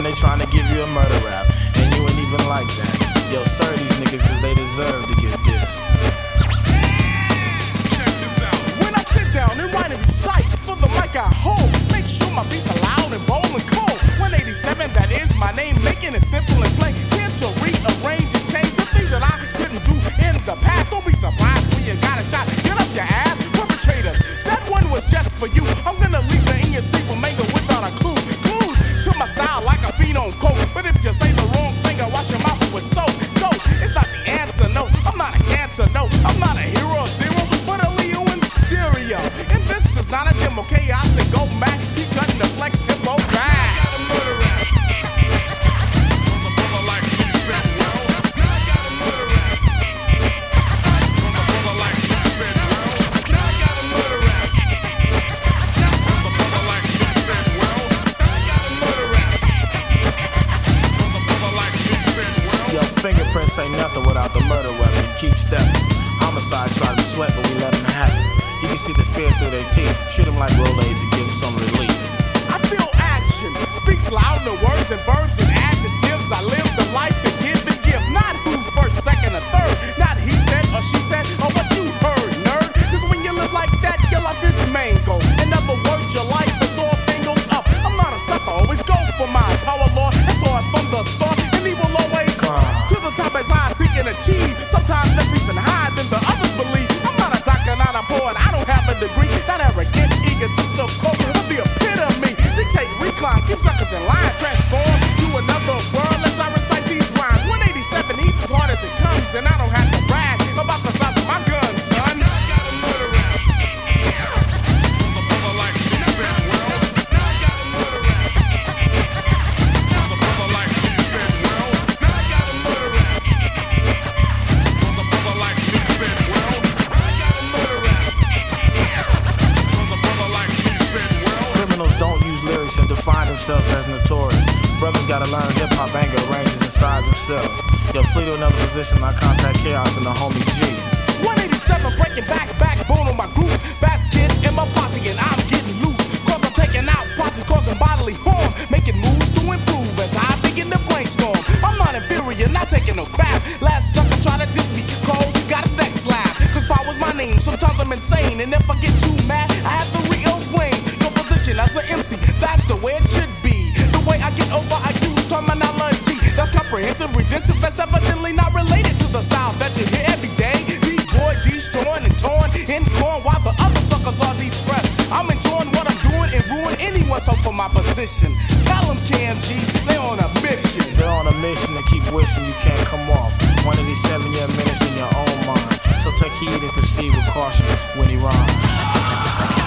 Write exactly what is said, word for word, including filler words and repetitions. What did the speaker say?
they trying to give you a murder rap, and you ain't even like that. Yo, serve these niggas cause they deserve to get this. When I sit down and write and recite, for the mic I hold, make sure my beats are loud and bold and cold. one eighty-seven, that is my name, making it simple and plain. Here to rearrange and change the things that I couldn't do in the past. Don't be surprised when you got a shot. Get up your ass, perpetrators. That one was just for you. I'm gonna leave it in your seat with mango without a clue. Clues to my style like a fiend on coke. But if you say the wrong thing, I wash your mouth with soap. No, it's not the answer, no. I'm not a cancer, no. I'm not a hero zero, but a Leo in stereo. And this is not a demo, okay? I said go back, keep cutting the flex tempo back. Fingerprints ain't nothing without the murder weapon. Keep stepping. Homicide try to sweat, but we let them have it. You can see the fear through their teeth. Treat them like Rolaids and give them some relief. I feel action. Speaks loud in words and verbs and adjectives. I live the life to give and give. Not who's first, second, or third. Not he said or she said or what you heard, nerd. Cause when you live like that, your life is mango. In other words, your life is all tangled up. I'm not a sucker, always go for my power, Lord. That's all from the start. And he will always come to the top as I seek and achieve. Sometimes that's even higher than the others believe. I'm not a doctor, not a poet. I don't have a degree. Not arrogant, egotistical, cold, but the epitome. Dictate, recline, keep suckers in line. Transform to another world as I recite these rhymes. one eighty-seven, he's as hard as it comes, and I don't have to brag about the size of my gun, son. Define themselves as notorious. Brothers gotta learn hip-hop anger ranges inside themselves. Yo, flee to another position, I contact chaos and the homie G. one eighty-seven breaking back, backbone on my group. Basket in my posse and I'm getting loose. Cause I'm taking out posse, causing bodily harm. Making moves to improve as I begin to brainstorm. I'm not inferior, not taking no crap. Last sucker try to diss me, cold, got his neck slapped. Cause power's my name, sometimes I'm insane. And if I get too mad, I have to rearrange your position as an M C. That's the way it should be. The way I get over, I use terminology that's comprehensive, redemptive, that's evidently not related to the style that you hear every day. D-boy, destroying and torn in corn while the other suckers are depressed. I'm enjoying what I'm doing and ruin anyone's hope for my position. Tell them, K M G, they're on a mission. They're on a mission to keep wishing you can't come off. one eighty-seven, yeah, minutes in your own mind. So take heed and proceed with caution when he rhymes.